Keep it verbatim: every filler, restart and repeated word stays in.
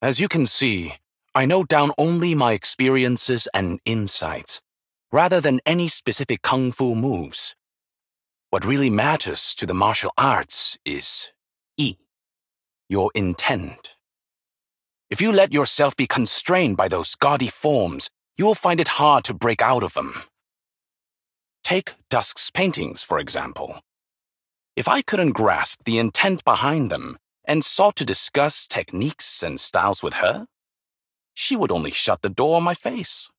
As you can see, I note down only my experiences and insights, rather than any specific kung fu moves. What really matters to the martial arts is yi, your intent. If you let yourself be constrained by those gaudy forms, you will find it hard to break out of them. Take Dusk's paintings, for example. If I couldn't grasp the intent behind them and sought to discuss techniques and styles with her, she would only shut the door on my face.